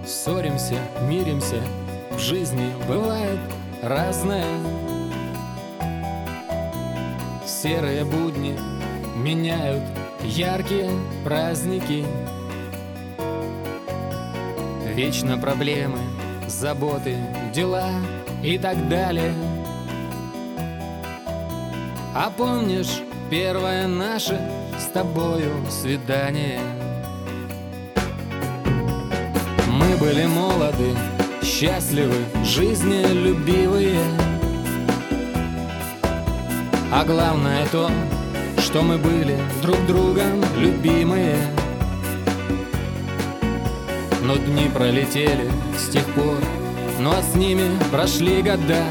Ссоримся, миримся, в жизни бывает разное. Серые будни меняют яркие праздники. Вечно проблемы, заботы, дела и так далее. А помнишь первое наше с тобою свидание? Мы были молоды, счастливы, жизнелюбивые. А главное то, что мы были друг другом любимые. Но дни пролетели с тех пор, ну а с ними прошли года.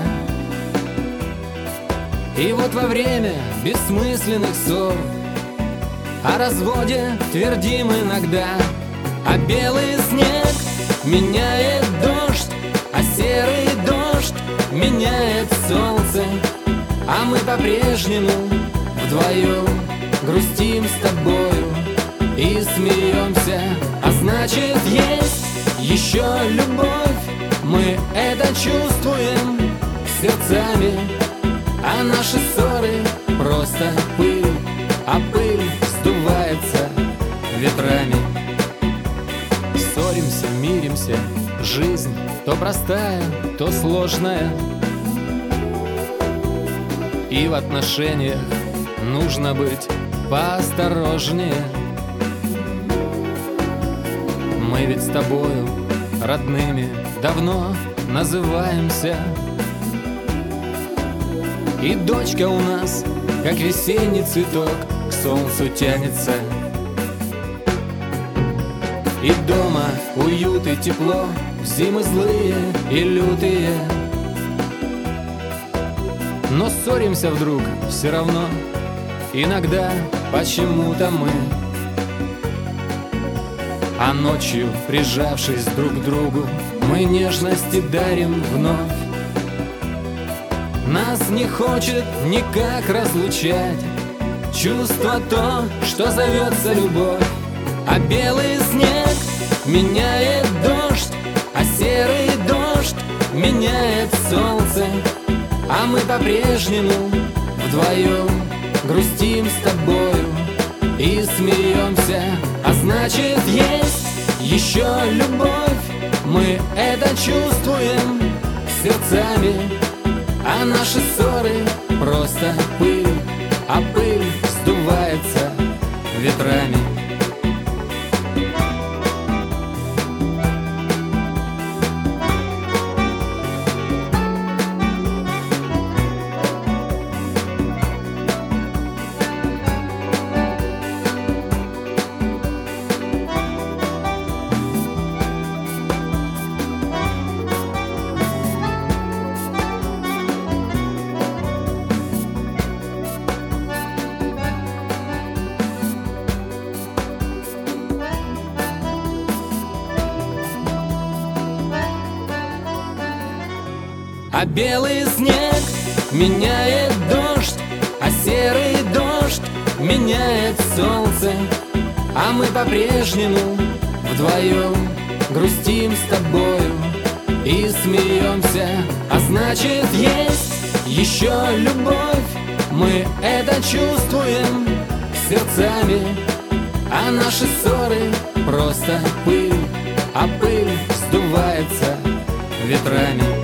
И вот во время бессмысленных ссор о разводе твердим иногда. А белый снег меняет дождь, а серый дождь меняет солнце. А мы по-прежнему вдвоем грустим с тобою и смеемся. А значит, есть еще любовь, мы это чувствуем сердцами. А наши ссоры просто пыль, а пыль сдувается ветрами. Ссоримся, миримся, жизнь то простая, то сложная. И в отношениях нужно быть поосторожнее. Мы ведь с тобою родными давно называемся. И дочка у нас, как весенний цветок, к солнцу тянется. И дома уют и тепло, зимы злые и лютые. Но ссоримся вдруг все равно, иногда почему-то мы. А ночью, прижавшись друг к другу, мы нежности дарим вновь. Нас не хочет никак разлучать чувство то, что зовется любовь. А белый снег меняет дождь, а серый дождь меняет солнце. А мы по-прежнему вдвоем грустим с тобою и смеемся. А значит, есть еще любовь, мы это чувствуем сердцами. А наши ссоры просто пыль, а пыль сдувается ветрами. А белый снег меняет дождь, а серый дождь меняет солнце. А мы по-прежнему вдвоем грустим с тобою и смеемся. А значит, есть еще любовь, мы это чувствуем сердцами. А наши ссоры просто пыль, а пыль сдувается ветрами.